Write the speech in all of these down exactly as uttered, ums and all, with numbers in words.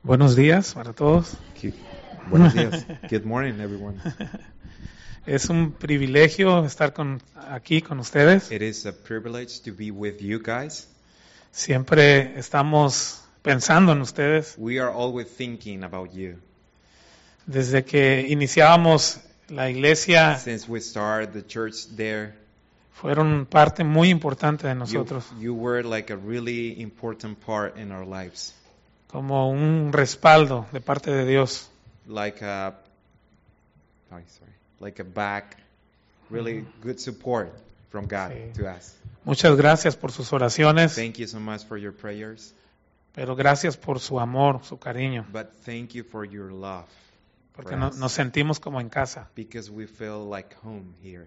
Buenos días para todos. Good- Buenos días. Good morning, everyone. Es un privilegio estar con, aquí con ustedes. It is a privilege to be with you guys. Siempre estamos pensando en ustedes. We are always thinking about you. Desde que iniciábamos la iglesia, Since we started the church there, fueron parte muy importante de you, nosotros, you were like a really important part in our lives. como un respaldo de parte de Dios. Like a, oh, sorry, like a back, really good support from God Sí. to us. Muchas gracias por sus oraciones, Thank you so much for your prayers, pero gracias por su amor, su cariño, but thank you for your love, porque for no- us, nos sentimos como en casa. because we feel like home here.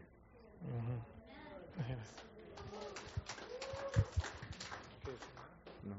No.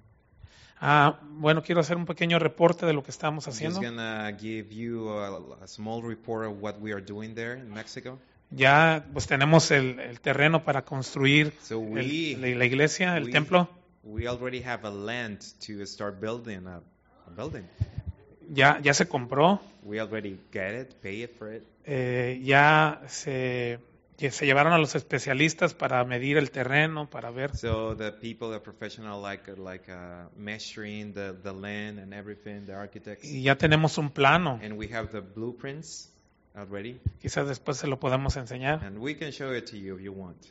Ah, bueno, quiero hacer un pequeño reporte de lo que estamos I'm just haciendo. gonna give you a, a small report of what we are doing there in Mexico. Ya pues tenemos el, el terreno para construir So el- we la, la iglesia, el we- templo. we already have a land to start building a, a building. Ya, ya se compró, We already get it, pay it for it. eh, ya se, ya se llevaron a los especialistas para medir el terreno, para ver. So the people, the professional, like like uh, measuring the the land and everything, the architects, Y ya tenemos un plano, and we have the blueprints already, quizás después se lo podamos enseñar. and we can show it to you if you want.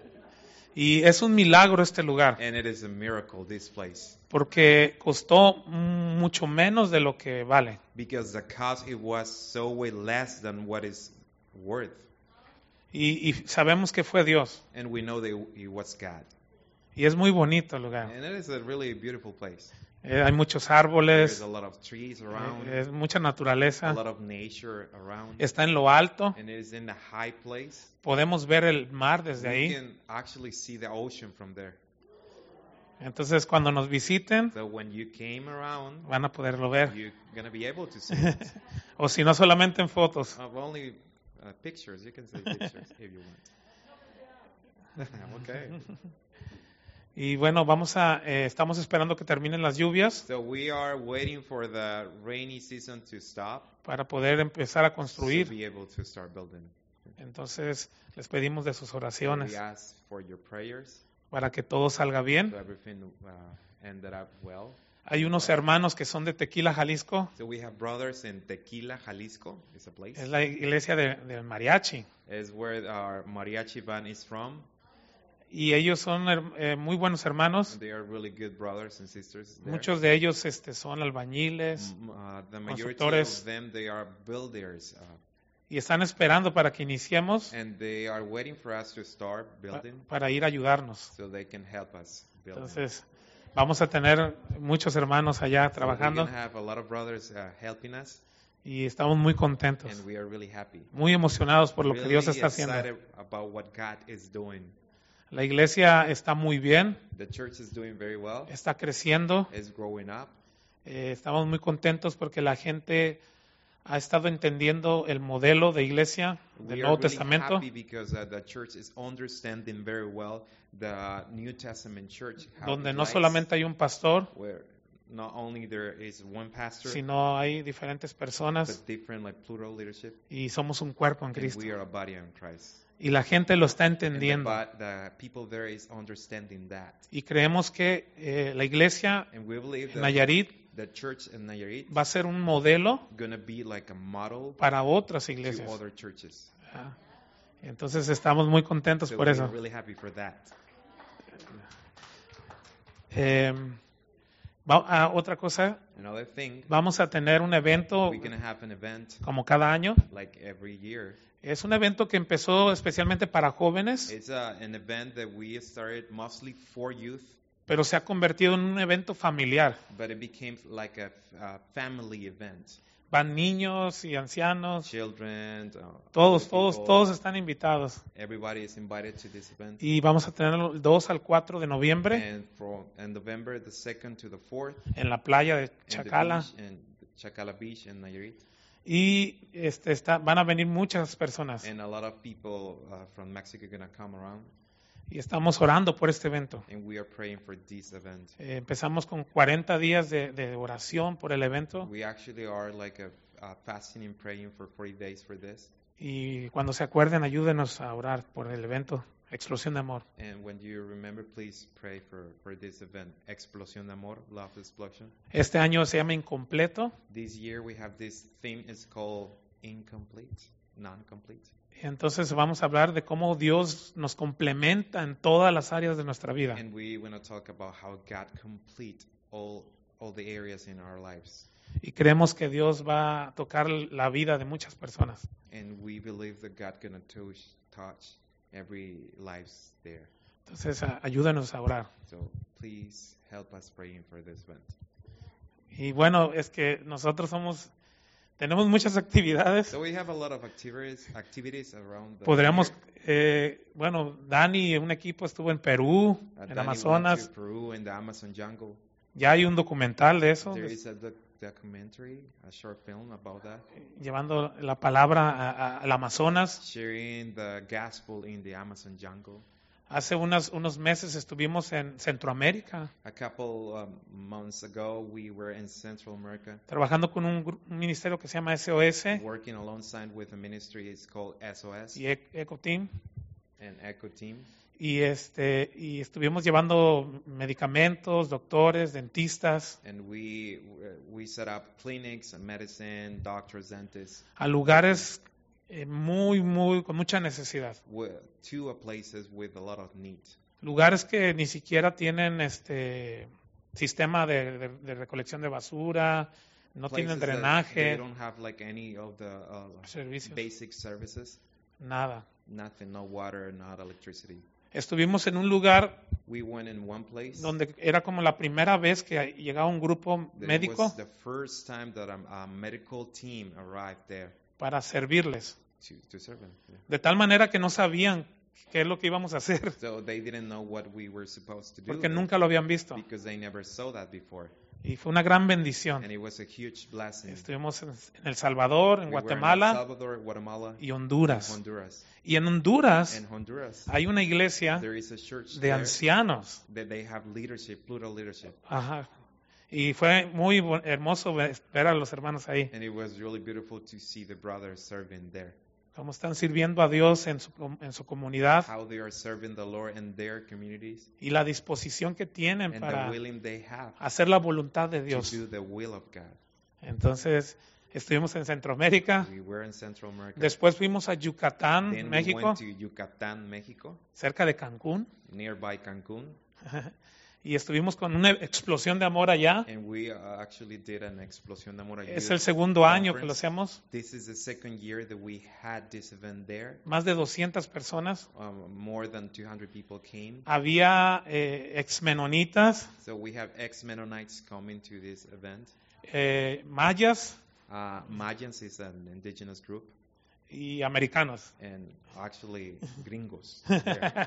Y es un milagro este lugar, And it is a miracle, this place. porque costó mucho menos de lo que vale. Because the cost, it was so way less than what is worth. Y, y sabemos que fue Dios. And we know that it was God. Y es muy bonito el lugar. And it is a really beautiful place. Eh, hay muchos There's árboles, a lot of trees around, eh, es mucha a naturaleza. lot of nature around. Está en lo alto. And it is in a high place. Podemos ver el mar desde We ahí. can actually see the ocean from there. Entonces, cuando nos visiten, So when you came around, van a poderlo ver. you're going to be able to see it. O si no, solamente en fotos. Of only uh, pictures, you can see pictures if you want. Okay. Y bueno, vamos a, eh, estamos esperando que terminen las lluvias So we are waiting for the rainy season to stop para poder empezar a to construir. be able to start building. Entonces, les pedimos de sus So we oraciones ask for your prayers para que todo salga bien. so everything uh, ended up well. Hay unos hermanos que son de Tequila, Jalisco. So we have brothers in Tequila, Jalisco, is a place. Es la iglesia de- del mariachi. Is where our mariachi band is from. Y ellos son her- eh, muy buenos hermanos. And they are really good brothers and sisters there. Muchos de ellos este, son albañiles M- uh, the majority constructores. of them, they are builders. Uh, y están esperando para que iniciemos and they are waiting for us to start pa- building para ir a ayudarnos. so they can help us build. Entonces, vamos a tener muchos hermanos allá So we're trabajando gonna have a lot of brothers uh, helping us, y estamos muy contentos, and we are really happy. muy emocionados por lo que Really Dios está haciendo. excited about what God is doing. La iglesia está muy bien, The church is doing very well. está creciendo. It's growing up. Eh, estamos muy contentos porque la gente ha estado entendiendo el modelo de iglesia We del are Nuevo really Testamento, happy because uh, the church is understanding very well the New Testament church, how donde it no lies, solamente hay un pastor, where not only there is one pastor, sino hay diferentes personas but different like plural leadership, y somos un cuerpo en and Cristo. we are a body in Christ. Y la gente lo está And the, entendiendo. bo- the people there is understanding that, Y creemos que eh, la iglesia and we believe en that Nayarit the church in Nayarit va a ser un modelo gonna be like a model para otras to iglesias. other churches. Ah, Entonces estamos muy contentos So por we eso. are really happy for that. Eh, va- ah, otra cosa, Another thing, vamos a tener un evento we're gonna have an event como cada año. like every year. Es un evento que empezó especialmente para jóvenes, It's uh, an event that we started mostly for youth, pero se ha convertido en un evento familiar. but it became like a uh, family event. Van niños y ancianos, Children, uh, todos, old todos, people, todos están invitados. everybody is invited to this event. Y vamos a tenerlo del dos al cuatro de noviembre And from in November the second to the fourth, en la playa de in the Chacala. beach, in Chacala Beach in Nayarit, Y este, está, van a venir muchas personas. and a lot of people uh, from Mexico are gonna come around. Y estamos orando por este evento. and we are praying for this event. Eh, empezamos con cuarenta días de, de oración por el evento. We actually are like a, uh, fasting and praying for forty days for this. Y cuando se acuerden, ayúdenos a orar por el evento Explosión de Amor. And when you remember, please pray for, for this event, Explosión de Amor, Love Explosion. Este año se llama Incompleto. This year we have this theme, it's called Incomplete, Non-Complete. Entonces vamos a hablar de cómo Dios nos complementa en todas las áreas de nuestra vida. And we want to talk about how God complete all, all the areas in our lives. Y creemos que Dios va a tocar la vida de muchas personas. And we believe that God gonna touch, touch every lives there. Entonces a- ayúdanos a orar. So please help us praying for this event. Y bueno, es que nosotros somos, tenemos muchas actividades. So we have a lot of activities, activities around the Podríamos, year. eh, bueno, Dani, un equipo estuvo en Perú, Uh, en Danny Amazonas. went to Peru in the Amazon jungle. Ya hay un documental de eso, There de- is a doc- documentary, a short film about that, llevando la palabra a- a- al Amazonas. sharing the gospel in the Amazon jungle. Hace unas, unos meses estuvimos en Centroamérica, A couple um, months ago, we were in Central America, trabajando con un, gru- un ministerio que se llama S O S working alongside with a ministry. It's called S O S y E- Eco Team. and Echo Team. Y, este, y estuvimos llevando medicamentos, doctores, dentistas And we we set up clinics, medicine, doctors, dentists, a lugares eh, muy, muy, con mucha necesidad. wi- to a places with a lot of need. Lugares que ni siquiera tienen este sistema de, de- de recolección de basura, no tienen Places that they drenaje, don't have like any of the uh, servicios, basic services, nada. nothing, no water, not electricity. Estuvimos en un lugar We went in one place. donde era como la primera vez que llegaba un grupo that médico was the first time that a, a medical team arrived there para servirles. to, to serve them. Yeah. De tal manera que no sabían qué es lo que íbamos a hacer, So they didn't know what we were supposed to do porque there nunca lo habían visto. because they never saw that before. Y fue una gran bendición. And it was a huge blessing. Estuvimos en, en El Salvador, en We were in El Guatemala Salvador, Guatemala, y Honduras. Honduras. Y en Honduras In Honduras, hay una iglesia there is a church de there ancianos. that they have leadership, plural leadership. Ajá. Y fue muy bu- hermoso ver ver a los hermanos ahí, And it was really beautiful to see the brothers serving there. cómo están sirviendo a Dios en su, com- en su comunidad How they are serving the Lord in their communities y la disposición que tienen and the para willing they have hacer la voluntad de to Dios. do the will of God. Entonces, estuvimos en Centroamérica, We were in Central America. después fuimos a Yucatán, Then we México, went to Yucatán, Mexico, cerca de Cancún, nearby Cancún, y estuvimos con una explosión de amor allá. and we uh, actually did an Explosión de Amor a Es Youth el segundo año que lo conference. hacemos, This is the second year that we had this event there. más de doscientas personas. Um, more than two hundred people came. Había eh, ex-menonitas, So we have ex-Mennonites coming to this event. eh, mayas Uh, Mayans is an indigenous group, y americanos. and actually gringos. there.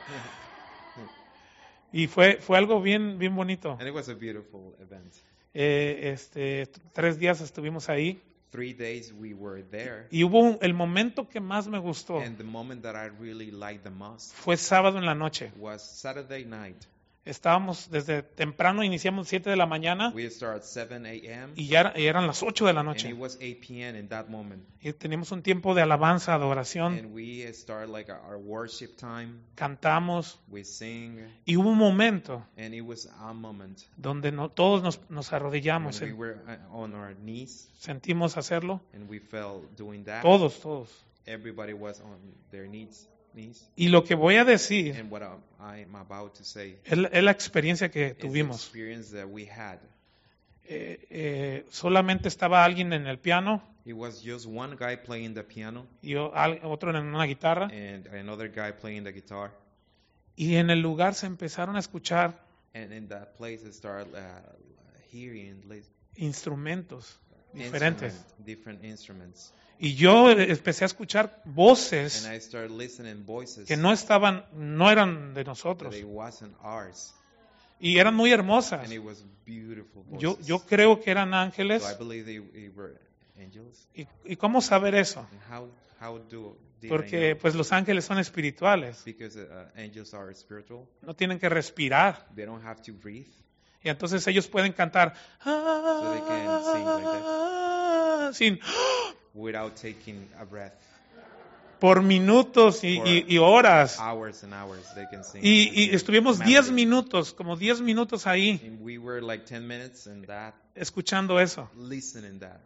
Y fue, fue algo bien, bien bonito. And it was a beautiful event. Eh, este, t- tres días estuvimos ahí Three days we were there, y hubo un- el momento que más me gustó and the moment that I really liked the most fue sábado en la noche. was Saturday night. Estábamos desde temprano, iniciamos siete de la mañana We started at seven a.m. y ya era- y eran las ocho de la and noche. it was eight p.m. in that moment. Y teníamos un tiempo de alabanza, adoración, And we started like our worship time. cantamos We sing, y hubo un momento and it was a moment donde no, todos nos, nos when arrodillamos, we en- were uh, on our knees, sentimos hacerlo, and we felt doing that. todos, todos. Everybody was on their knees. knees. Y lo que voy a decir And what I'm, I'm about to say es la, es la experiencia que is the tuvimos. experience that we had. Eh, eh, solamente estaba alguien en el piano It was just one guy playing the piano y o- al- otro en una guitarra. and another guy playing the guitar. Y en el lugar se empezaron a escuchar And in that place, I started uh, hearing like, instrumentos diferentes. instrument- different instruments. Y yo eh, empecé a escuchar voces And I started listening voices que no estaban, no eran de that nosotros. it wasn't ours. Y eran muy hermosas. And it was beautiful voices. Yo, yo creo que eran so I ángeles believe they, they were angels. ¿Y, y cómo saber eso? And how how do did I Porque know? pues los ángeles son espirituales, Because uh, angels are spiritual. no tienen que respirar. They don't have to breathe. Y entonces ellos pueden cantar they can sing like sin Without taking a breath. por minutos y, y- y horas. Hours and hours they can sing. Y, the y same estuvimos melody. diez minutos, como diez minutos ahí, And we were like ten minutes in that, escuchando eso. listening that.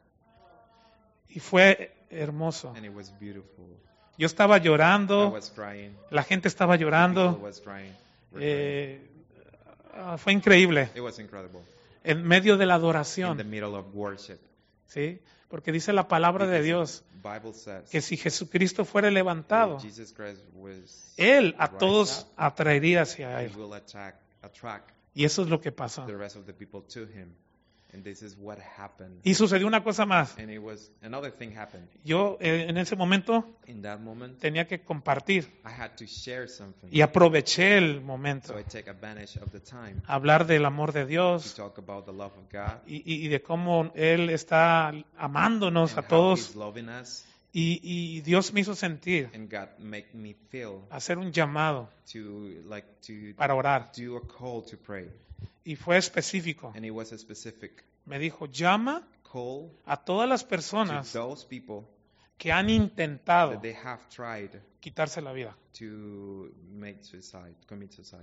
Y fue hermoso. And it was beautiful. Yo estaba I llorando, was crying. la gente estaba People llorando. was crying. Were crying. eh, ah, fue increíble. It was incredible. En medio de la In the adoración, middle of worship. ¿sí? Porque dice la palabra de Because Dios the Bible says que si Jesucristo fuera levantado, if Jesus Christ was Él a raised todos up, atraería hacia he Él. will attack, attract Y eso es lo que pasó. the rest of the people to him. And this is what happened. Y sucedió una cosa más. And it was another thing happened. Yo eh, en ese momento In that moment, tenía que compartir I had to share something. y aproveché el momento. So I take advantage of the time Hablar del amor de to Dios talk about the love of God y, y- y de cómo Él está amándonos and a how todos. He's loving us. Y, y Dios me hizo sentir, And God make me feel hacer un llamado to like to para orar. do a call to pray. Y fue específico. And it was a specific Me dijo, llama call a todas las to personas those people que han intentado that they have tried quitarse la vida. to make suicide, commit suicide.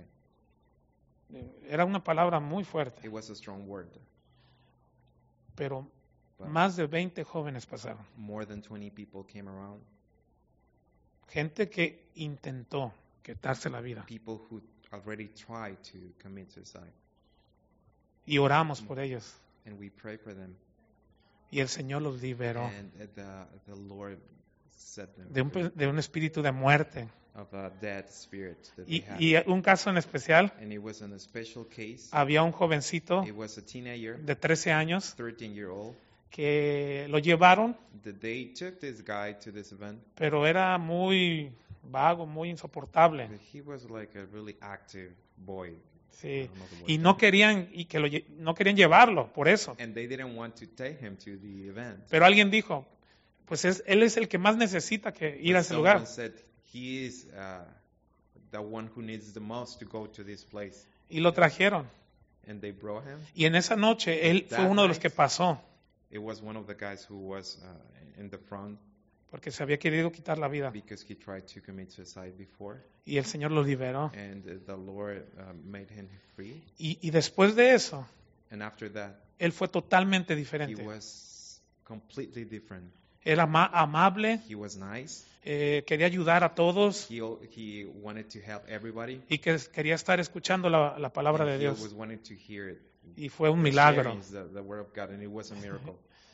Era una palabra muy fuerte, It was a strong word. pero But más de veinte jóvenes pasaron. more than twenty people came around. Gente que intentó quitarse la vida. People who already tried to commit suicide. Y oramos por ellos. And we pray for them. Y el Señor los liberó And uh, the, the Lord set them de un, free de un espíritu de muerte. of a dead spirit that Y, they had. y un caso en especial, And it was in a special case. había un jovencito It was a teenager, de trece años thirteen year old, que lo llevaron, that they took this guy to this event. pero era muy vago, muy insoportable. But he was like a really active boy. Sí. I don't know the word. Y no querían y que lo, lle- no querían llevarlo por eso. And they didn't want to take him to the event. Pero alguien dijo, pues es, él es el que más necesita que ir a But ese lugar. someone said he is uh, the one who needs the most to go to this place. Y lo trajeron. And they brought him. Y en esa noche él fue That uno de los night- que pasó, It was one of the guys who was uh, in the front porque se había querido quitar la vida. because he tried to commit suicide before. Y el Señor lo liberó. And uh, the Lord uh, made him free. Y, y después de eso, And after that, él fue totalmente he diferente. was completely different. Era ama- amable, He was nice. eh, quería ayudar a todos He, he wanted to help everybody. y que quería estar escuchando la, la palabra And de he Dios. was wanting to hear it. Y fue un milagro. Sharing The, the word of God, and it was a miracle.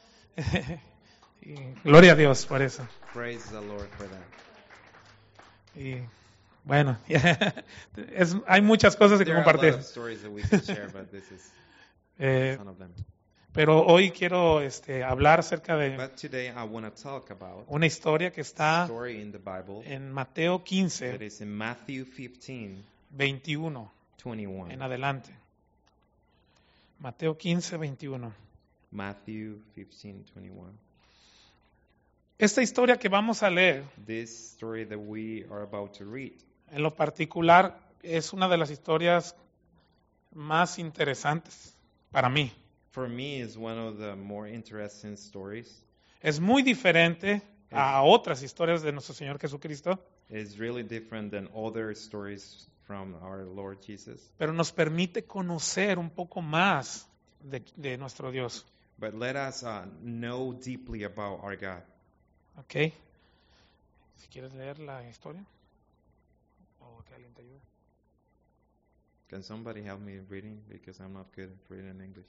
Y gloria a Dios por eso. Praise the Lord for that. Y bueno, es- hay muchas cosas que There are a lot compartir. of stories that we can share, but this is Eh, one of them. pero hoy quiero este, hablar acerca de But today I want to talk about una historia que a está story in the Bible en Mateo that quince, is in Matthew fifteen, veintiuno twenty-one. en adelante. Mateo quince, veintiuno. Matthew fifteen, twenty-one. Esta historia que vamos a leer, This story that we are about to read en lo particular, es una de las historias más interesantes para mí. for me is one of the more interesting stories. Es muy diferente a otras historias de nuestro Señor Jesucristo, It's really different than other stories from our Lord Jesus. pero nos permite conocer un poco más de, de nuestro Dios. But let us uh, know deeply about our God. ¿Ok? Si quieres leer la historia. O que alguien te ayude. Can somebody help me reading? Because I'm not good at reading in English.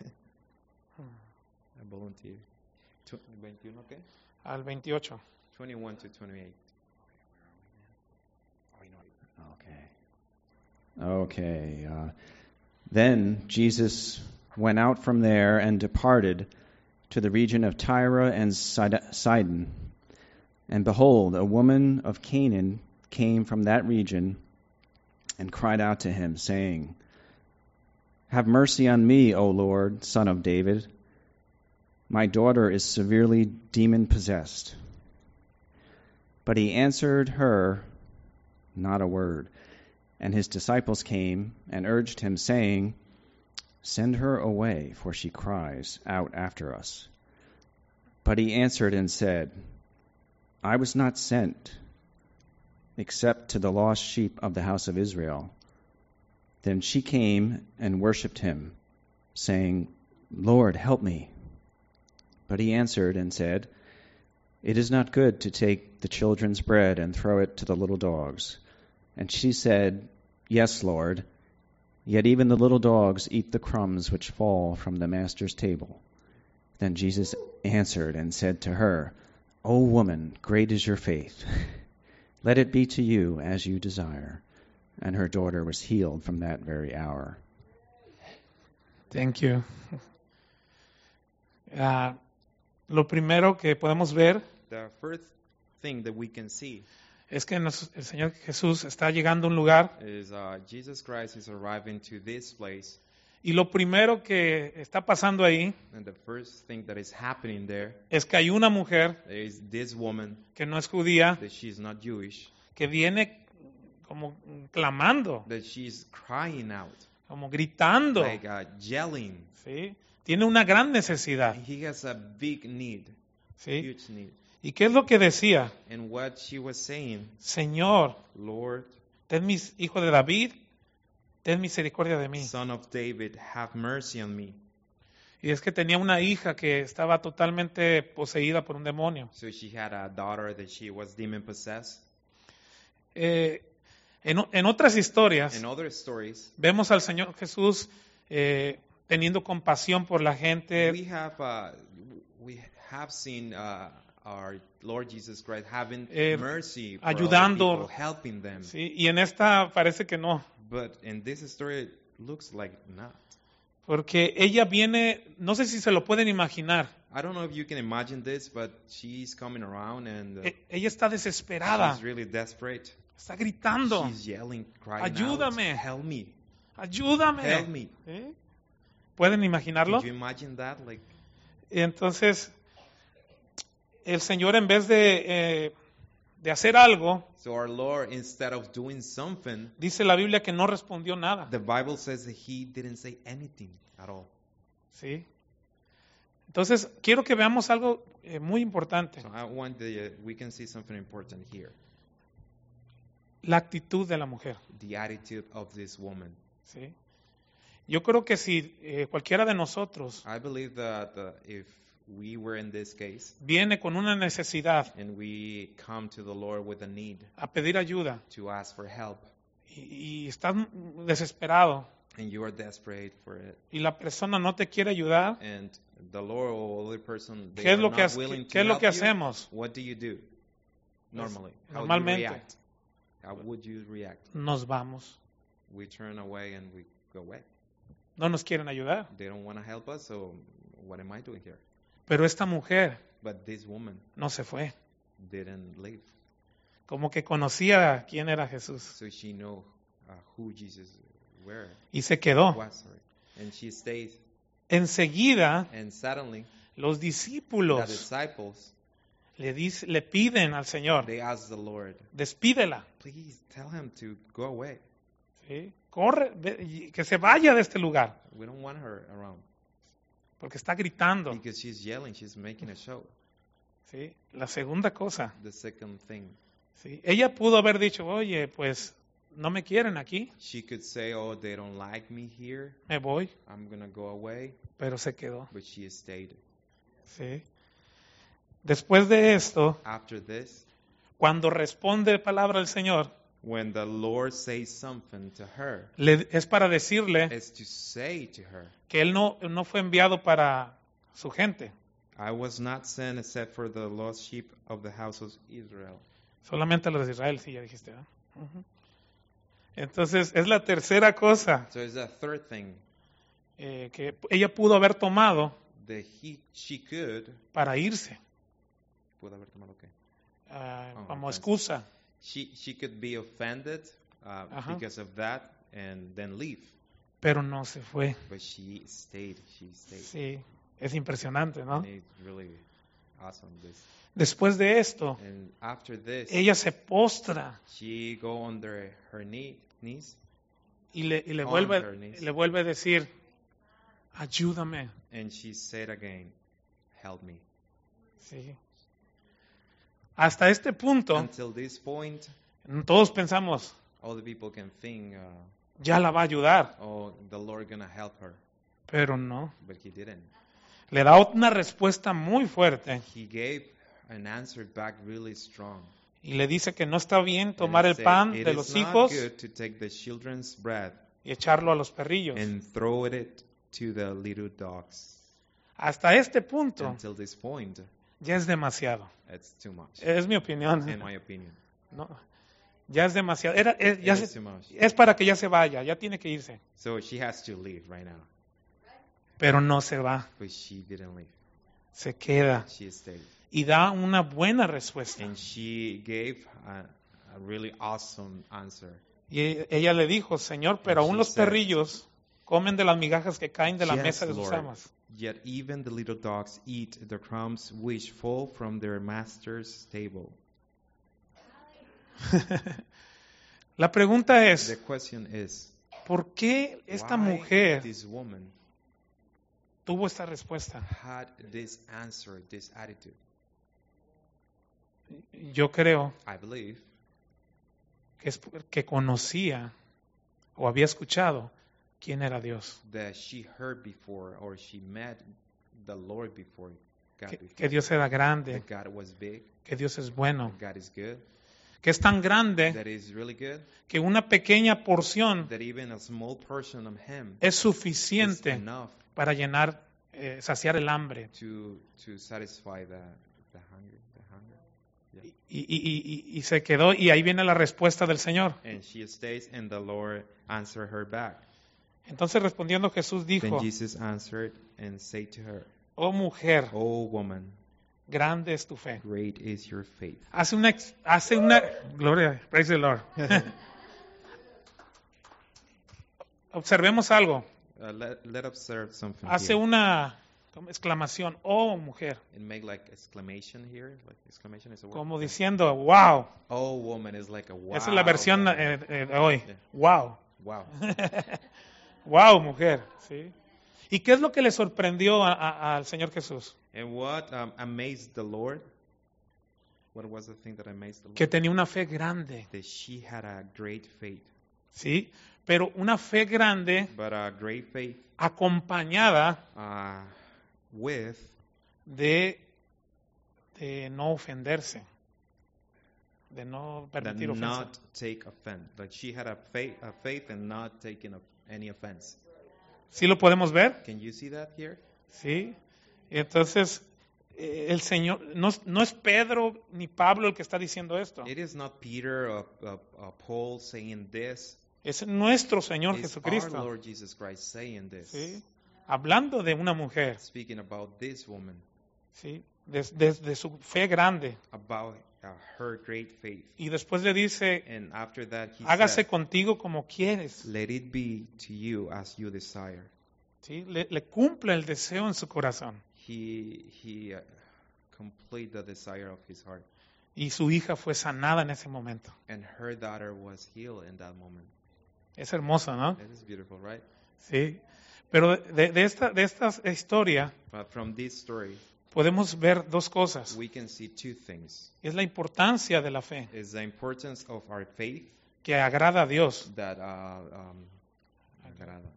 I volunteer. Tw- twenty-one, okay? Al veintiocho. twenty-one to twenty-eight. Okay. Okay. Uh, then Jesus went out from there and departed to the region of Tyre and Sid- Sidon. And behold, a woman of Canaan came from that region and cried out to him, saying, "Have mercy on me, O Lord, Son of David. My daughter is severely demon-possessed. But he answered her not a word. And his disciples came and urged him, saying, Send her away, for she cries out after us. But he answered and said, I was not sent except to the lost sheep of the house of Israel. Then she came and worshipped him, saying, Lord, help me. But he answered and said, It is not good to take the children's bread and throw it to the little dogs. And she said, Yes, Lord. Yet even the little dogs eat the crumbs which fall from the master's table. Then Jesus answered and said to her, O woman, great is your faith. Let it be to you as you desire. And her daughter was healed from that very hour. Thank you. Ah, lo primero que podemos ver The first thing that we can see es que nos- el Señor Jesús está llegando a un lugar is uh, Jesus Christ is arriving to this place, y lo primero que está pasando ahí and the first thing that is happening there es que hay una mujer is this woman que no es judía that she's not Jewish, que viene como clamando, that she's crying out, como gritando, like uh, yelling. ¿sí? Tiene una gran necesidad, He has a big need, ¿sí? huge need. ¿Y qué es lo que decía? And what she was saying, Señor, Lord, ten mis hijo de David, ten misericordia de mí. Son of David, have mercy on me. Y es que tenía una hija que estaba totalmente poseída por un demonio. So she had a daughter that she was demon possessed. Eh, en, o- en otras historias In other stories, vemos al Señor Jesús eh, teniendo compasión por la gente, we have uh, we have seen uh, our Lord Jesus Christ having Eh, mercy for ayudando. other people, helping them. ¿sí? Y en esta parece que no, But in this story, it looks like not. porque ella viene, no sé si se lo pueden imaginar, I don't know if you can imagine this, but she's coming around and uh, e- ella está desesperada, she's really desperate. está gritando, She's yelling, crying Ayúdame. out, help me, ayúdame. help me. ¿Sí? ¿Pueden imaginarlo? Could you imagine that? Like, Y entonces, el Señor en vez de, eh, de hacer algo, so our Lord, instead of doing something, dice la Biblia que no respondió nada. the Bible says that he didn't say anything at all. ¿Sí? Entonces, quiero que veamos algo eh, muy importante, So I want the, uh, we can see something important here. la actitud de la mujer. The attitude of this woman. ¿Sí? Yo creo que si eh, cualquiera de nosotros I believe that uh, if we were in this case viene con una necesidad and we come to the Lord with a need a pedir ayuda to ask for help y, y estás desesperado and you are desperate for it y la persona no te quiere ayudar, and the Lord or other person they ¿qué es are lo que, not hace- willing qué to es lo help que you, hacemos? what do you do normally? How do you Normalmente react? How would you react? nos vamos. We turn away and we go away. No nos quieren ayudar. They don't want to help us, so what am I doing here? Pero esta mujer But this woman no se fue. didn't leave. Como que conocía quién era Jesús. So she knew uh, who Jesus were, Y se quedó. was, sorry. And she stayed. Enseguida, And suddenly, los the discípulos disciples, le, dice, le piden al Señor, they asked the Lord, despídela. please tell him to go away. ¿Sí? Corre, ve- y que se vaya de este lugar. We don't want her around. Porque está gritando. Because she's yelling, she's making a show. ¿Sí? La segunda cosa. The second thing, ¿sí? Ella pudo haber dicho, oye, pues no me quieren aquí, she could say, oh, they don't like me here. me voy, I'm going to go away. pero se quedó. But she stayed. ¿sí? Después de esto, After this, cuando responde palabra al Señor, when the Lord says something to her, le- es para decirle is to say to her, que Él no, no fue enviado para su gente, I was not sent except for the lost sheep of the house of Israel. solamente a los de Israel, sí, ya dijiste. ¿verdad? Ujú. Entonces, es la tercera cosa So it's a third thing eh, que ella pudo haber tomado that he, she could, para irse, pudo haber tomado, okay. ah, Oh, como offense. excusa. She, she could be offended uh, Ajá. because of that and then leave. Pero no se fue. But she stayed, she stayed. Sí. Es impresionante, ¿no? And it's really awesome. This. Después de esto, And after this, ella se postra she go under her knee, knees y le, y le, On vuelve, her knees. le vuelve a decir, ayúdame. and she said again, "Help me." Sí. Hasta este punto, Until this point, todos pensamos, all the people can think, uh, ya la va a ayudar, "Oh, the Lord gonna help her," pero no. but He didn't. Le da una respuesta muy fuerte He gave an answer back really strong. y le dice que no está bien And tomar he el said, pan "It de is los not hijos good to take the children's bread y echarlo a los perrillos. and throw it to the little dogs." Hasta este punto Until this point, ya es demasiado. it's too much, Es mi opinión. in my opinion. No, ya es demasiado. Era, es, ya It is se- too much. es para que ya se vaya, ya tiene que irse. So she has to leave right now, Pero no se va, but she didn't leave. se queda She stayed, y da una buena respuesta. and she gave a, a really awesome answer. Y e- ella le dijo, Señor, pero And aún she los said, perrillos comen de las migajas que caen de la "Yes, mesa de sus Lord. amas. Yet even the little dogs eat the crumbs which fall from their master's table." La pregunta The es, question is, ¿por qué esta why mujer this woman tuvo esta respuesta? had this answer, this attitude? Yo creo I believe que es que conocía o había escuchado quién era Dios, that she heard before, or she met the Lord before, God que, before. que Dios era grande, That God was big, que Dios es bueno, that God is good, que es tan grande that is really good, que una pequeña porción that even a small portion of Him es is suficiente enough para llenar, eh, saciar el hambre. to to satisfy the the hunger, the hunger. Y, y- y- y- y se quedó, y ahí viene la respuesta del Señor. And she stays, and the Lord answered her back. Entonces respondiendo Jesús dijo, Then Jesus answered and said to her, oh mujer, "O woman, grande es tu fe. great is your faith." Hace una, ex- hace una, gloria, praise the Lord. Observemos algo. Uh, let let observe something Hace here. una como exclamación, oh mujer, And make like exclamation here, like exclamation is a word. como diciendo, wow. Oh, woman is like a wow. Esa es la versión woman. eh, eh, de hoy. Yeah. Wow. Wow. Wow, mujer. ¿Sí? ¿Y qué es lo que le sorprendió a- a- al Señor Jesús? And what um, amazed the Lord? What was the thing that amazed the Lord? Que tenía una fe grande. That she had a great faith. ¿Sí? Pero una fe grande But a great faith acompañada uh, with de, de no ofenderse, de no that permitir ofensa. not take offense. Like she had a faith, a faith and not taking of any offense. ¿Sí lo podemos ver? Can you see that here? Sí. Y entonces, eh, el Señor, no, es- no es Pedro ni Pablo el que está diciendo esto. It is not Peter or, or, or Paul saying this. Es nuestro Señor It's our Jesucristo. Lord Jesus Christ saying this. ¿Sí? Hablando de una mujer, Speaking about this woman, ¿sí? Desde de su fe grande. about uh, her great faith. Y después le dice, And after that, he hágase said, contigo como quieres. "Let it be to you as you desire." ¿Sí? Le, le cumple el deseo en su corazón. He he uh, complete the desire of his heart, Y su hija fue sanada en ese momento. and her daughter was healed in that moment. Es hermoso, ¿no? That is beautiful, right? Sí. Pero de, de esta, de esta historia But from this story, podemos ver dos cosas. we can see two things: Es la importancia de la fe, is the importance of our faith que agrada a Dios. that uh, um, agrada,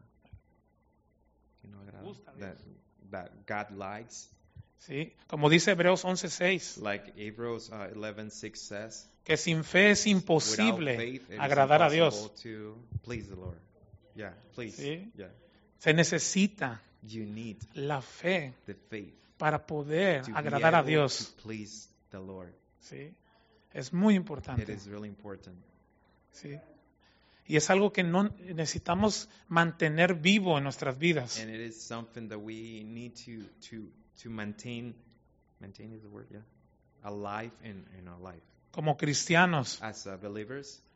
que no agrada, Gusta a that that God likes, ¿Sí? Como dice Hebreos once seis, like Hebrews uh, eleven six says. que sin fe es Without imposible faith, it is agradar a impossible Dios. to please the Lord. Yeah, please. Sí. Yeah. Se necesita You need la fe the faith para poder to agradar be a able Dios. to please the Lord. ¿Sí? Es muy It importante. is really important. ¿Sí? Y es algo que no necesitamos mantener vivo en nuestras vidas. And it is something that we need to to to maintain maintain is the word, yeah. Alive in, in our life. Como cristianos, As uh, believers,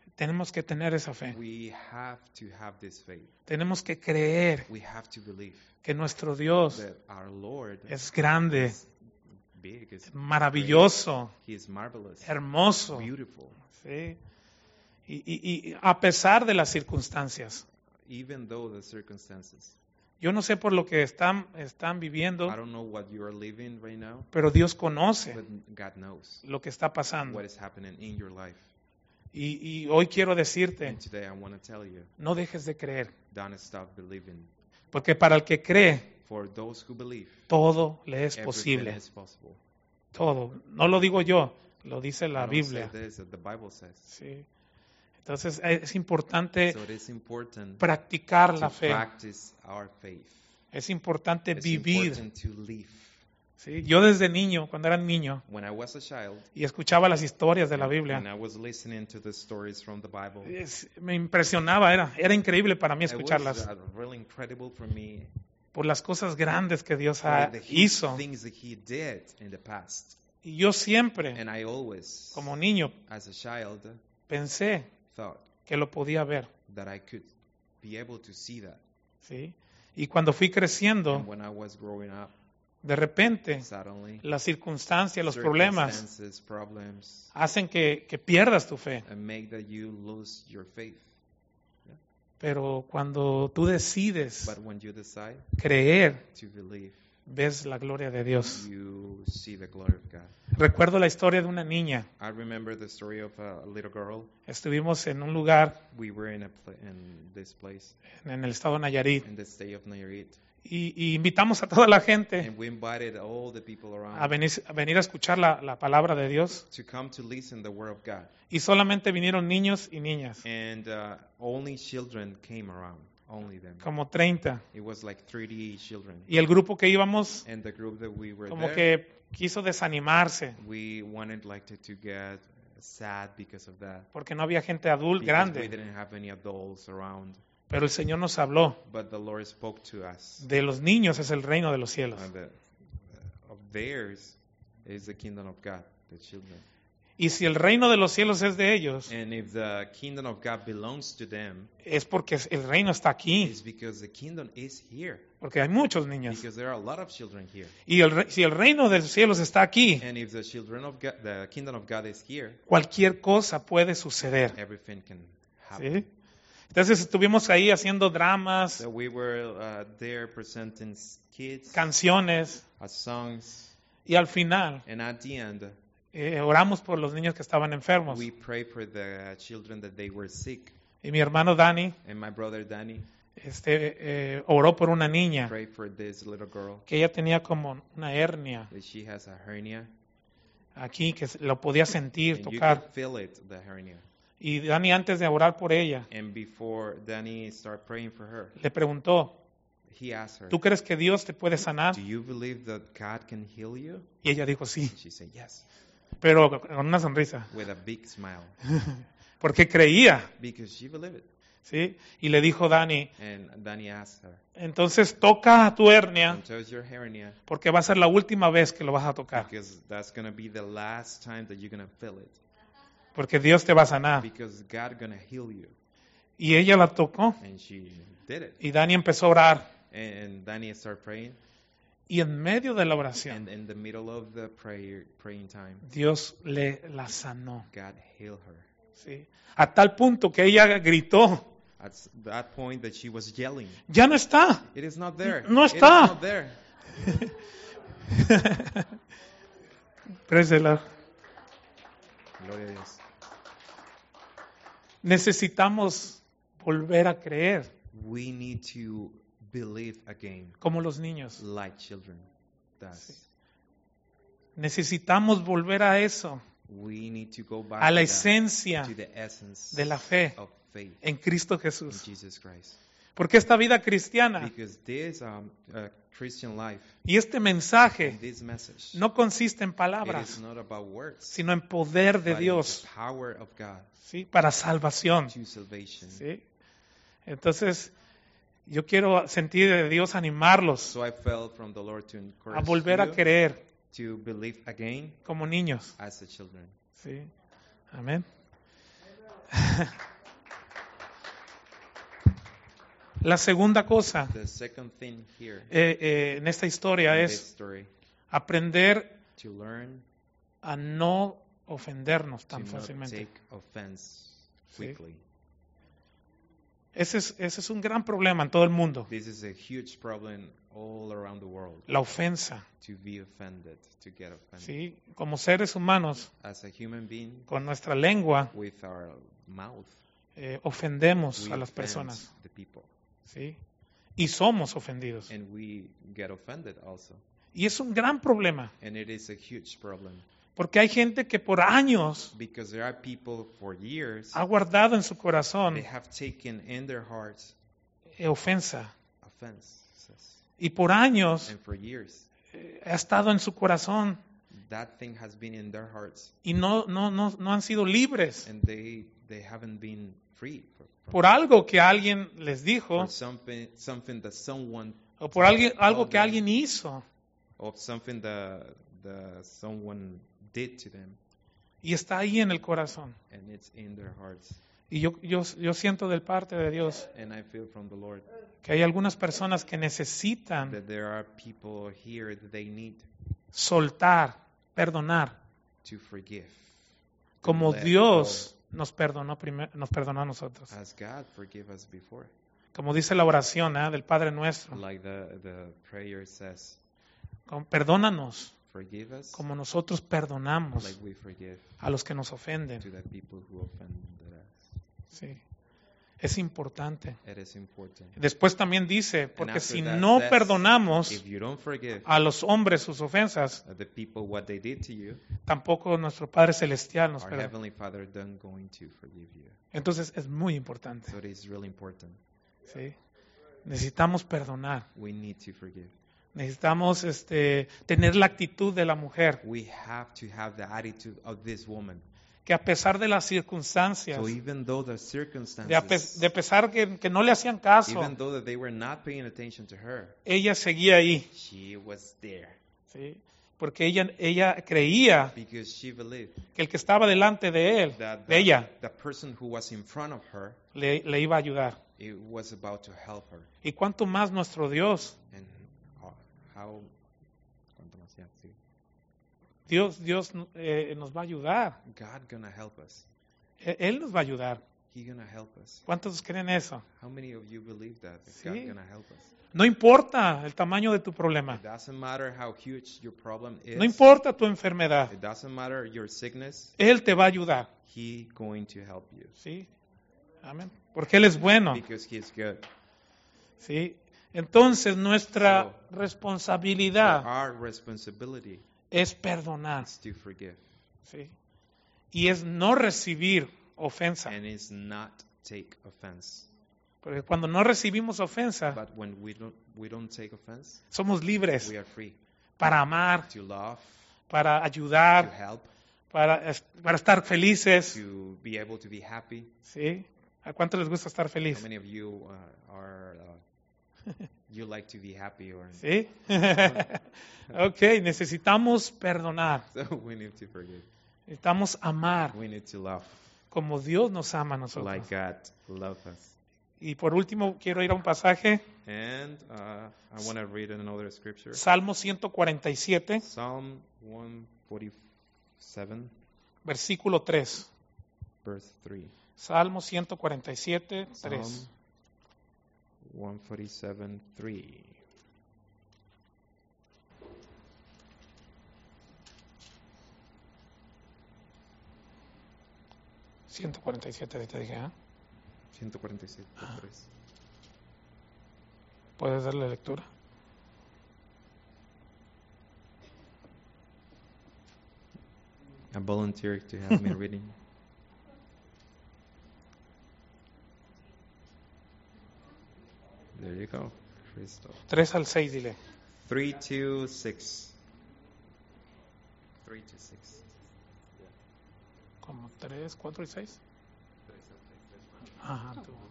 Tenemos que tener esa fe. We have to have this faith. Tenemos que creer We have to believe que nuestro Dios that our Lord es grande, is big, is maravilloso, great, He is marvelous, hermoso. beautiful. ¿Sí? Y, y- y a pesar de las circunstancias. Even though the circumstances. Yo no sé por lo que están, están viviendo, I don't know what you are living right now, pero Dios conoce but God knows lo que está pasando. what is happening in your life. Y, y hoy quiero decirte, And today I want to tell you, no dejes de creer, don't stop believing. porque para el que cree, For those who believe, todo le es everything posible. is possible. Todo. No lo digo yo, lo dice I la don't Biblia. say this, the Bible says. Sí. Entonces es importante So it is important practicar la to fe. practice our faith. Es importante It's vivir. important to live. ¿Sí? Yo desde niño, cuando era niño, When I was a child, y escuchaba las historias de la and Biblia, I was listening to the stories from the Bible, es- me impresionaba, era, era increíble para mí it was escucharlas, uh, really incredible for me por las cosas grandes que Dios for ha- the hizo. things that He did in the past. Y yo siempre, And I always, como niño, as a child, pensé thought que lo podía ver. that I could be able to see that. ¿Sí? Y cuando fui creciendo, And when I was growing up, de repente, suddenly, las circunstancias, los problemas, circumstances, problems, hacen que, que pierdas tu fe. and make that you lose your faith. Pero cuando tú decides But when you decide creer, to believe, ves la gloria de Dios. you see the glory of God. Recuerdo la historia de una niña. I remember the story of a little girl. Estuvimos en un lugar We were in a pla- in this place, en el estado de Nayarit in the state of Nayarit, y, y invitamos a toda la gente and we invited all the people a around venir a, venir a escuchar la, la palabra de Dios to come to listen the word of God. y solamente vinieron niños y niñas, And uh, only children came around, only them. como treinta. It was like thirty children. Y el grupo que íbamos And the group that we were como there, que quiso desanimarse we wanted like to, to get sad because of that. porque no había gente adulta Because we grande. didn't have any adults around. Pero el Señor nos habló But the Lord spoke to us. de los niños es el reino de los cielos. Uh, the, uh, of theirs is the kingdom of God, the children. Y si el reino de los cielos es de ellos, And if the kingdom of God belongs to them, es porque el reino está aquí, it's because the kingdom is here. porque hay muchos niños. Because there are a lot of children here. Y el re- si el reino de los cielos está aquí, And if the children of God, the kingdom of God is here, cualquier cosa puede suceder. everything can happen. ¿Sí? Entonces estuvimos ahí haciendo dramas, So we were uh, there presenting kids, canciones, as songs, y al final and at the end, eh, oramos por los niños que estaban enfermos. we prayed for the children that they were sick. Y mi hermano Dani And my brother Danny este, eh, oró por una niña prayed for this little girl que ella tenía como una hernia that she has a hernia. aquí, que lo podía sentir, And you tocar. can feel it, the hernia. Y Dani, antes de orar por ella, And before Danny started praying for her, le preguntó, he asked her, ¿tú crees que Dios te puede sanar? do you believe that God can heal you? Y ella dijo sí, She said yes, pero con una sonrisa, with a big smile, porque creía, because she believed it. ¿sí? Y le dijo Dani, And Danny asked her, entonces toca tu hernia, and tells your hernia, porque va a ser la última vez que lo vas a tocar, because that's going to be the last time that you're going to feel it. porque Dios te va a sanar. Because God going to heal you. Y ella la tocó, And she did it. y Dani empezó a orar, And, and Danny started praying. y en medio de la oración, And in the middle of the prayer, praying time, Dios le la sanó, God healed her. ¿sí? A tal punto que ella gritó, At s- that point that she was yelling, ya no está. it is not there. No It is está. not there. Praise the Lord. Gloria a Dios. Necesitamos volver a creer We need to believe again, como los niños. like children does. Necesitamos volver a eso, We need to go back a la to, that, esencia to the essence de la fe of faith en Cristo in Jesús. Jesus Christ. Porque esta vida cristiana Because this um, uh, Christian life, y este mensaje and this message, no consiste en it is palabras, not about words, sino en poder de but in Dios, the power of God ¿sí? Para salvación. to salvation. ¿Sí? Entonces, yo quiero sentir de Dios animarlos So I felt from the Lord to a encourage volver a you creer to believe again como niños. as the children. ¿Sí? Amén. La segunda cosa The second thing here eh, eh, en esta historia in this es story, aprender to learn a no ofendernos to tan not fácilmente. take offense Sí. quickly. Ese es, ese es un gran problema en todo el mundo, This is a huge problem all around the world, la ofensa. to be offended, to get offended. ¿Sí? Como seres humanos, As a human being, con nuestra lengua, with our mouth, eh, ofendemos we a las offend personas. the people. ¿Sí? Y somos ofendidos. And we get offended also. Y es un gran problema, And it is a huge problem. porque hay gente que por años Because there are people for years, ha guardado en su they corazón have taken in their hearts eh, ofensa. offenses. Y por años And for years, eh, ha estado en su corazón that thing has been in their hearts. y no, no, no, no han sido libres And they, they haven't been free for, from por algo que alguien les dijo for something, something that someone, o por alguien, algo told que them, alguien hizo. or something that, that someone did to them. Y está ahí en el corazón. And it's in their hearts. Y yo, yo, yo siento del parte de Dios And I feel from the Lord que hay algunas personas que necesitan that there are people here that they need soltar, perdonar, to forgive. to como let Dios nos perdonó, primer- nos perdonó a nosotros. go, as God forgave us before. Como dice la oración ¿eh? del Padre Nuestro. Like the, the prayer says, Como, perdónanos forgive us como nosotros perdonamos like we forgive a los que nos ofenden. to the people who offended us. Sí. Es importante. It is important. Después también dice, And porque after si that, no that's- perdonamos If you don't forgive a los hombres sus ofensas, uh, the people what they did to you, tampoco nuestro Padre Celestial nos our perdona. Heavenly Father don't going to forgive you. Entonces es muy importante. So it is really important. ¿Sí? Necesitamos perdonar. We need to forgive. Necesitamos este, tener la actitud de la mujer, We have to have the attitude of this woman. que a pesar de las circunstancias, So even though the de a, pe- circumstances, de pesar que, que no le hacían caso, even though that they were not paying attention to her, ella seguía ahí. she was there ¿Sí? Porque ella, ella creía because she believed que el que estaba delante de él, that de the, ella, the person who was in front of her, le, le iba a ayudar. it was about to help her. Y cuánto más nuestro Dios, And how, how ¿cuánto más? Yeah, sí. Dios, Dios eh, nos va a ayudar. God gonna help us. E- Él nos va a ayudar. He gonna help us. ¿Cuántos creen eso? How many of you believe that, that Sí. God gonna help us? No importa el tamaño de tu problema. It doesn't matter how huge your problem is. No importa tu enfermedad. It doesn't matter your sickness. Él te va a ayudar. He going to help you ¿Sí? Amén. Porque Él es bueno. because He's good. ¿Sí? Entonces nuestra So, responsabilidad Our responsibility es perdonar. is to forgive, ¿Sí? Y es no recibir ofensa. and is not take offense. Porque cuando no recibimos ofensa, But when we don't, we don't take offense, somos libres we are free para amar, to love, para to ayudar, help, para, para estar felices. to be able to be happy. ¿Sí? ¿A cuánto les gusta estar How feliz? many of you uh, are uh, you like to be happy? Or ¿Sí? Ok, necesitamos perdonar. so we need to forgive. Necesitamos amar We need to love como Dios nos ama a nosotros. like God loves us. Y por último, quiero ir a un pasaje, And uh, I want to read another scripture. Salmo ciento cuarenta y siete, Psalm one forty-seven, versículo tres. verse three. Salmo ciento cuarenta y siete, Psalm tres. one forty-seven, three. ciento cuarenta y siete, te dije, ¿eh? one forty-seven, three. ¿Puedes darle lectura? I volunteer to have me reading. There you go. Crystal. tres al seis, dile. Three to six. Three to six. Como tres, cuatro y seis. Ajá, tú.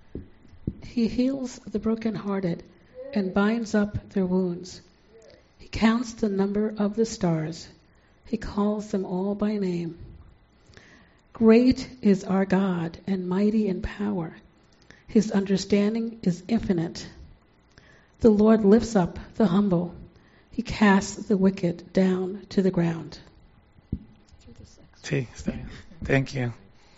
He heals the brokenhearted and binds up their wounds. He counts the number of the stars. He calls them all by name. Great is our God and mighty in power. His understanding is infinite. The Lord lifts up the humble. He casts the wicked down to the ground. Sí, está bien. Thank you.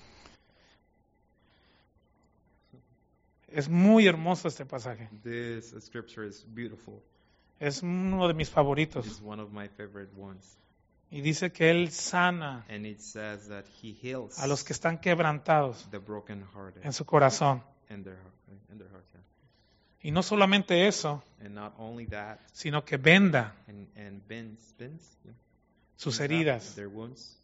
Es muy hermoso este pasaje. This scripture is beautiful. Es uno de mis favoritos. It's one of my favorite ones. Y dice que Él sana And it says that he heals a los que están quebrantados the brokenhearted en su corazón. in their heart. In their heart yeah. Y no solamente eso, And not only that, sino que venda and, and bends, bends yeah, sus bends up heridas. their wounds.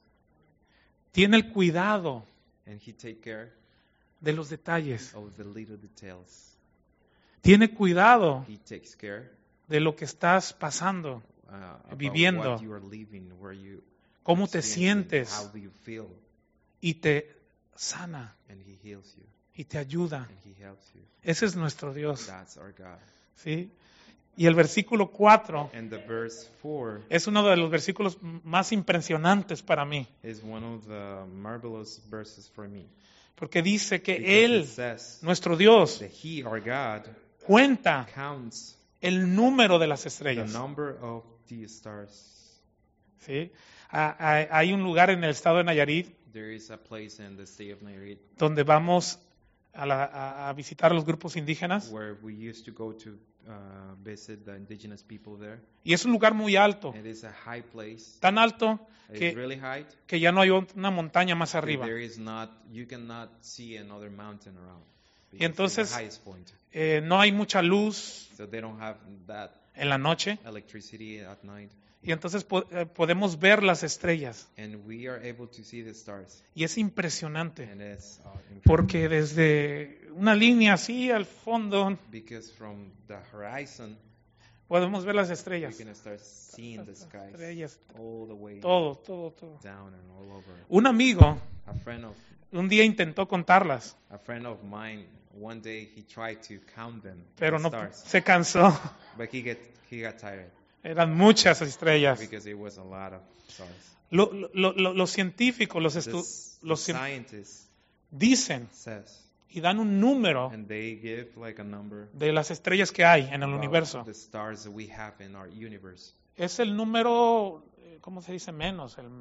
Tiene el cuidado And he take care de los detalles. of the little details. Tiene cuidado He takes care de lo que estás pasando, uh, about viviendo. what you are living, where you cómo te experiencing, sientes, how do you feel, y te sana and he heals you, y te ayuda. and he helps you. Ese es nuestro Dios. That's our God. ¿Sí? Y el versículo cuatro And the verse four es uno de los versículos más impresionantes para mí, is one of the marvelous verses for me. porque dice que Because Él, it says nuestro Dios, that he, our God, cuenta counts el número de las the estrellas. number of the stars. ¿Sí? Ah, ah, Hay un lugar en el estado de Nayarit There is a place in the state of Nayarit donde vamos a, la- a- a visitar a los grupos indígenas, where we used to go to uh, visit the indigenous people there. y es un lugar muy alto, It is a high place. tan alto It's que, really high. que ya no hay una montaña más That arriba. There is not, you cannot see another mountain around. Y Because entonces- it's the highest point. Eh, no hay mucha luz So they don't have that en la noche, electricity at night. y entonces po- eh, podemos ver las estrellas, And we are able to see the stars. y es impresionante, And it's uh, incredible. porque desde una línea así al fondo Because from the horizon, podemos ver las you estrellas. can start seeing the skies Estrellas, all the way todo, todo, todo. down and all over. Un amigo A friend of un día intentó contarlas, a friend of mine, one day he tried to count them, pero the no stars, se cansó. but he get he got tired Eran muchas estrellas. because it was a lot of stars. Lo- lo- lo- los científicos, los, The, estu- s- the los cien- scientists dicen says, y dan un número and they give like a number de las estrellas que hay en el about universo. the stars that we have in our universe. Es el número, eh, ¿cómo se dice menos? El,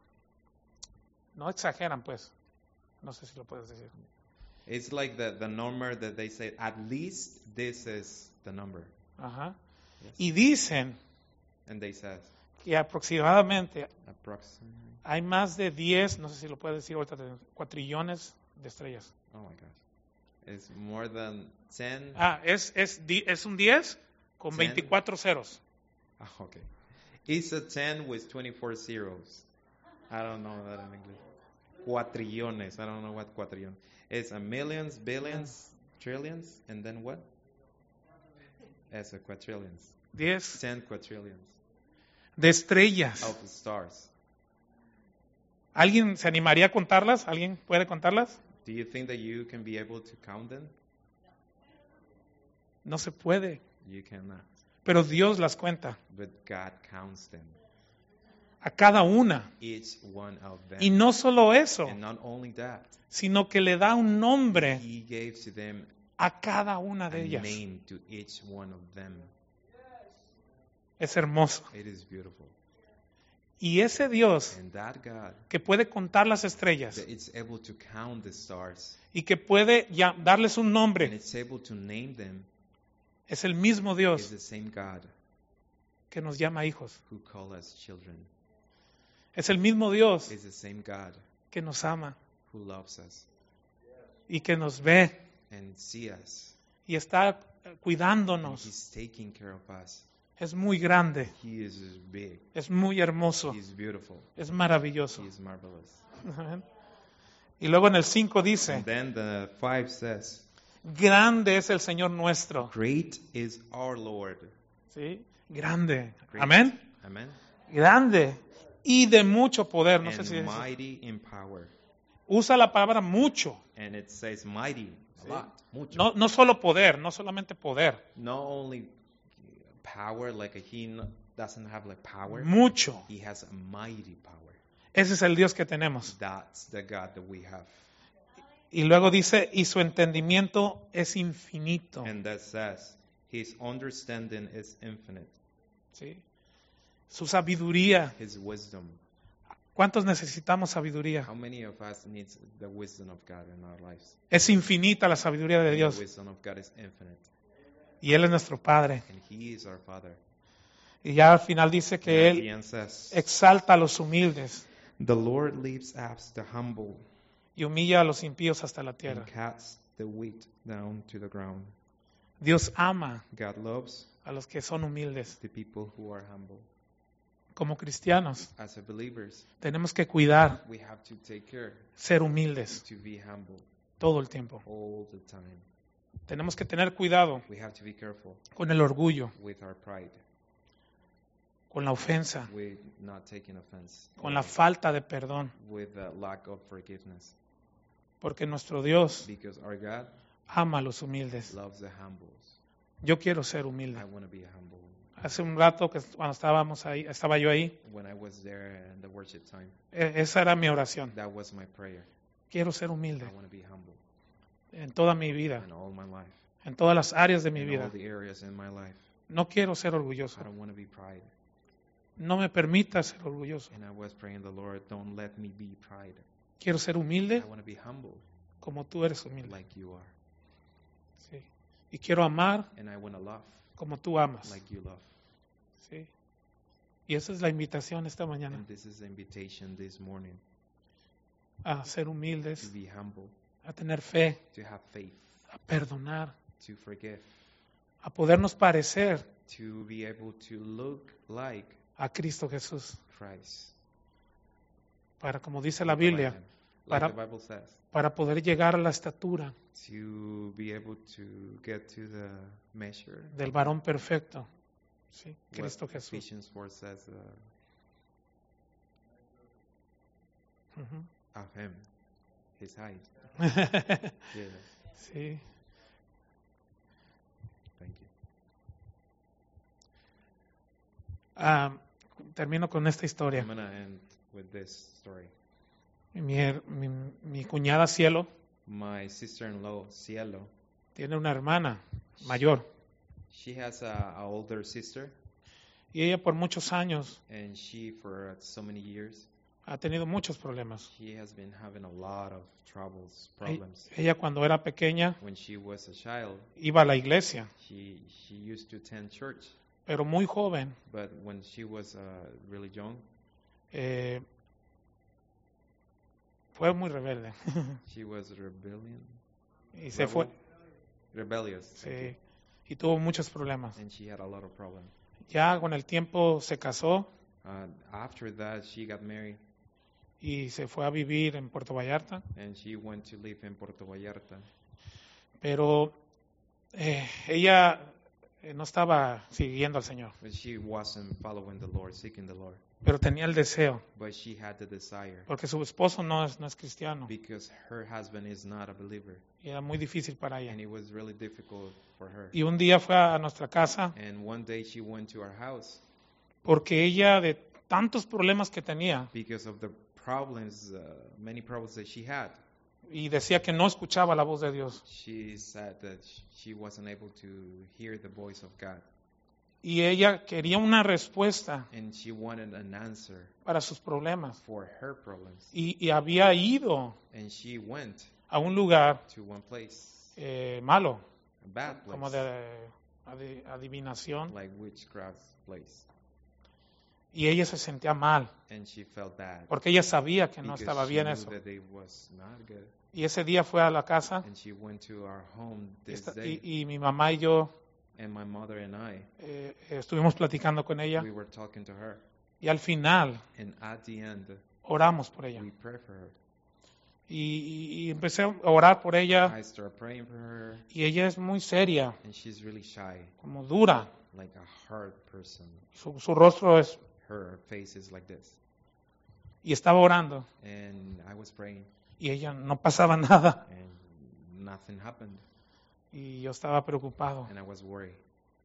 no exageran, pues. No sé si lo puedes decir. It's like the, the number that they say, at least this is the number. Ajá. Yes. Y dicen And they says, que aproximadamente approximately, hay más de diez, no sé si lo puedes decir ahorita, de cuatrillones de estrellas. oh my gosh, it's more than ten. Ah, es, es, di- es un diez con Ten. veinticuatro ceros. Ah, okay. It's a ten with twenty-four zeros. I don't know that in English. Cuatrillones. I don't know what quatrillion. It's a millions, billions, trillions, and then what? It's a quadrillions. diez Ten quadrillions de estrellas. of stars. ¿Alguien se animaría a contarlas? ¿Alguien puede contarlas? Do you think that you can be able to count them? No se puede, You cannot. pero Dios las cuenta, But God counts them. a cada una. Each one of them. Y no solo eso, And not only that, sino que le da un nombre He gave to them a cada una a de ellas. name to each one of them. Es hermoso. It is beautiful. Y ese Dios And that God que puede contar las estrellas that is able to count the stars y que puede ya darles un and nombre, it's able to name them es el mismo is Dios the same God que nos llama hijos. who call us children. Es el mismo Dios Is the same God que nos ama who loves us y que nos ve and see us. y está And cuidándonos. He's taking care of us. Es muy grande, He is big. es muy hermoso, He's beautiful. es maravilloso. He is marvelous. Amén. Y luego en el cinco dice, And then the five says, grande es el Señor nuestro. great is our Lord. ¿Sí? Grande. Great. Amén. Amen. Grande. Y de mucho poder. No sé And si es- mighty in power. usa la palabra mucho. And it says mighty, a lot, mucho. No, no solo poder, no solamente poder, Not only power, like a, he, doesn't have like power. mucho. He has a mighty power. Ese es el Dios que tenemos. That's the God that we have. Y luego dice, y su entendimiento es infinito. And that says, his understanding is infinite. ¿Sí? Su sabiduría. His wisdom. ¿Cuántos necesitamos sabiduría? How many of us needs the wisdom of God in our lives? Es infinita la sabiduría de The Dios. wisdom of God is infinite. Y Él es nuestro Padre. And he is our Father. Y ya al final dice que And at the Él end says, exalta a los humildes the Lord lifts up the humble y humilla a los impíos hasta la and tierra. casts the weak down to the ground. Dios ama God loves a los que son humildes. the people who are humble. Como cristianos As a believers, tenemos que cuidar, we have to take care ser humildes to be humble todo el tiempo. all the time. Tenemos que tener cuidado We have to be careful con el orgullo, with our pride, con la ofensa, with not taking offense, con la falta de perdón, with the lack of forgiveness. porque nuestro Dios Because our God ama a los humildes. loves the humble. Yo quiero ser I humilde. want to be humble. Hace un rato que cuando estábamos ahí, estaba yo ahí, When I was there in the worship time, e- esa era mi oración. that was my prayer. Quiero ser humilde I want to be humble en toda mi vida, in all my life, en todas las áreas de mi in vida. all the areas in my life. No quiero ser orgulloso. I don't want to be pride. No me permita ser orgulloso. And I was praying the Lord, don't let me be pride. Quiero ser I humilde want to be humble como tú eres humilde. like you are. Sí. Y quiero amar And I want to love como tú amas. like you love. Sí. Y esa es la invitación esta mañana, And this is the invitation this morning a ser to humildes, be humble, a tener fe, to have faith, a perdonar, to forgive, a podernos parecer to be able to look like a Cristo Jesús. Christ. Para, como dice la Look like Biblia, him. Like para- the Bible says, para poder llegar a la estatura to be able to get to the measure del varón perfecto. Sí, what Cristo Jesús. Ephesians four says uh, Ujú. of him, his height. Yes, Sí. thank you. Ah, termino con esta historia. I'm gonna end with this story. Mi, her- mi, mi cuñada Cielo My sister-in-law, Cielo, tiene una hermana mayor she has a, a older sister, y ella por muchos años and she, for so many years, ha tenido muchos problemas. she has been having a lot of troubles, E- problems. Ella cuando era pequeña When she was a child, iba a la iglesia, she she used to attend church, pero muy joven but when she was uh, really young, eh, fue muy rebelde she was rebellion, y se fue, rebellious, thank sí, you. y tuvo muchos problemas. And she had a lot of problems. Ya con el tiempo se casó Uh, after that, she got married, y se fue a vivir en Puerto Vallarta, and she went to live in Puerto Vallarta. pero eh, ella eh, no estaba siguiendo al Señor, But she wasn't following the Lord, seeking the Lord. pero tenía el deseo, But she had the desire porque su esposo no es, no es cristiano because her husband is not a believer, y era muy difícil para ella. and it was really difficult for her. Y un día fue a nuestra casa And one day she went to our house porque ella de tantos problemas que tenía because of the problems, uh, many problems that she had. y decía que no escuchaba la voz de Dios. She said that she wasn't able to hear the voice of God, Y ella quería una respuesta and she wanted an answer para sus problemas. for her problems. Y, y había ido And she went a un lugar to one place, eh, malo, a bad como place, de adi- adivinación, like witchcraft place. y ella se sentía mal, And she felt bad porque ella sabía que no because estaba she bien knew eso. that it was not good. Y ese día fue a la casa And she went to our home y, this esta- day, y- y mi mamá y yo and my mother and I, eh, estuvimos platicando con ella we were talking to her. y al final And at the end, oramos por ella. we prayed for her. Y, y- y empecé a orar por ella I started praying for her, y ella es muy seria, and she's really shy, como dura. like a hard person. Su, su rostro es... Her face is like this. Y estaba orando And I was praying, y ella no pasaba nada. and nothing happened. Y yo estaba preocupado. And I was worried.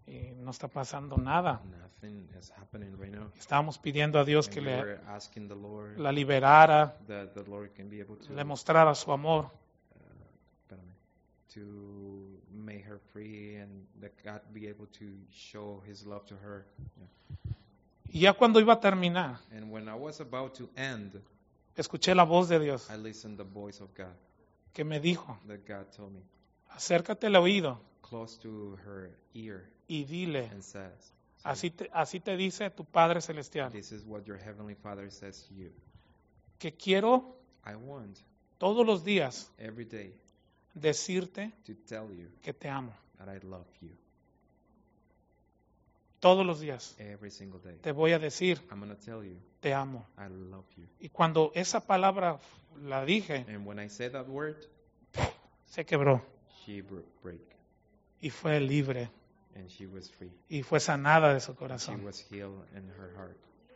y no está pasando nada. Nothing is happening right now. Estábamos pidiendo a Dios And que we le, were asking the Lord la liberara, that the Lord can be able to, le mostrara su amor. espérame, to make her free and that God be able to show His love to her. Yeah. Y ya cuando iba a terminar, And when I was about to end, escuché la voz de Dios I listened the voice of God que me dijo, that God told me, acércate al oído close to her ear, y dile, and says, así te, así te dice tu Padre Celestial, this is what your Heavenly Father says to you. que quiero I want todos los días every day decirte to tell you que te amo. that I love you. Todos los días Every single day. te voy a decir, I'm going to tell you, te amo. I love you. Y cuando esa palabra la dije, And when I said that word, se quebró she bro- break. y fue libre And she was free. y fue sanada de su She corazón. was healed in her heart.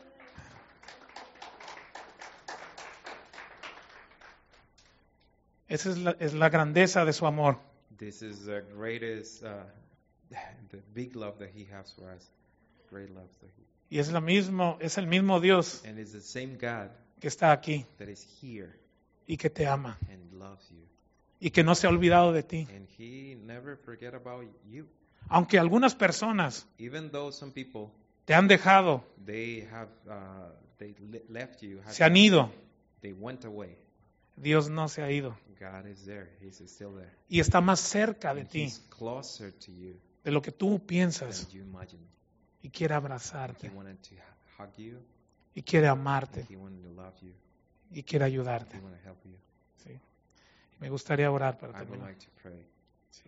Esa es la, es la grandeza de su amor. This is the greatest, uh, the big love that He has for us. Great love that He. Y es, la mismo, es el mismo Dios And it's the same God que está aquí that is here y que te ama and loves you. y que no se ha olvidado de ti. And He never forget about you. Aunque algunas personas Even though some people, te han dejado, they have, uh, they le- left you. have- se han ido, They went away. Dios no se ha ido God is there. He's still there. y está más cerca de And ti He's closer to you de lo que tú piensas than you imagine. y quiere He abrazarte wanted to hug you. y quiere And amarte He wanted to love you. y quiere ayudarte. He wanted to help you. Sí. Me gustaría orar para I would terminar. like to pray. Sí.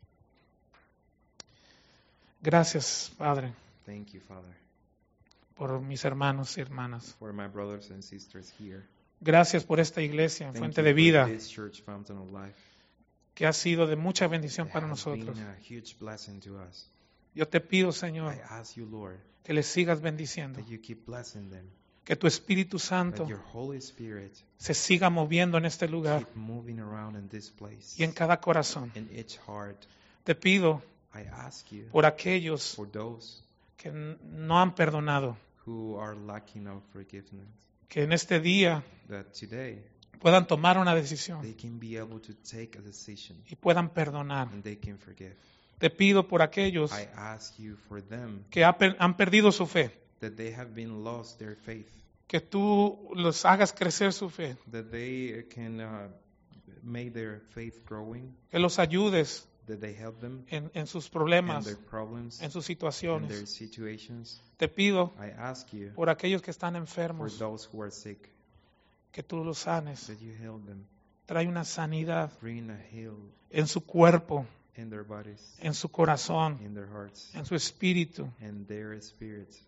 Gracias, Padre, Thank you, Father, por mis hermanos y hermanas. for my brothers and sisters here. Gracias por esta iglesia, Thank fuente you de for vida, this church, Fountain of Life. que ha sido de mucha bendición It para has been nosotros. a huge blessing to us. Yo te pido, Señor, I ask you, Lord, que les sigas bendiciendo, that you keep blessing them. que tu Espíritu Santo That your Holy Spirit se siga moviendo en este lugar keep moving around in this place. y en cada corazón. In each heart. Te pido I ask you por aquellos for those que n- no han perdonado, who are lacking of forgiveness, que en este día that today puedan tomar una decisión they can be able to take a decision y puedan perdonar. and they can forgive. Te pido por aquellos I ask you for them que ha per- han perdido su fe, that they have been lost their faith, que tú los hagas crecer su fe, that they can uh, make their faith growing, que los ayudes that they help them en, en sus in problemas, their problems, en sus in situaciones. their situations. Te pido I ask you por aquellos que están for enfermos, those who are sick, que tú los sanes. that you heal them, Trae una sanidad bring a heal en su cuerpo, in their bodies, en su corazón, in their hearts, en su espíritu. and their spirits.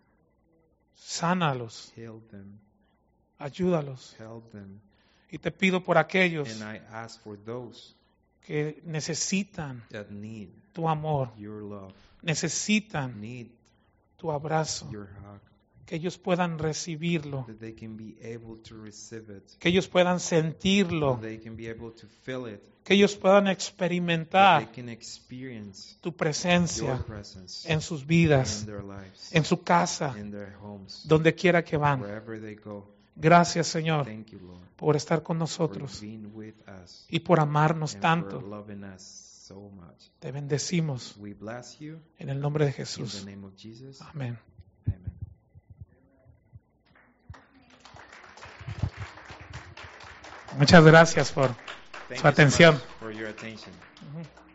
Sánalos, Heal them, ayúdalos. help them. Y te pido por aquellos And I ask for those que necesitan that need tu amor, your love, necesitan need tu abrazo, your hug, que ellos puedan recibirlo, that they can be able to receive it, que ellos puedan that sentirlo, they can be able to feel it, que ellos puedan that experimentar they can experience tu your presencia presence en sus vidas, in their lives, en su casa, in their homes, donde quiera que van. wherever they go. Gracias, Señor, Thank you, Lord, por estar con for nosotros being with us y por amarnos and tanto. for loving us so much. Te bendecimos We bless you en el nombre de in Jesús. the name of Jesus. Amén. Amen. Muchas gracias por Thank su you so atención. much for your attention. Ujú.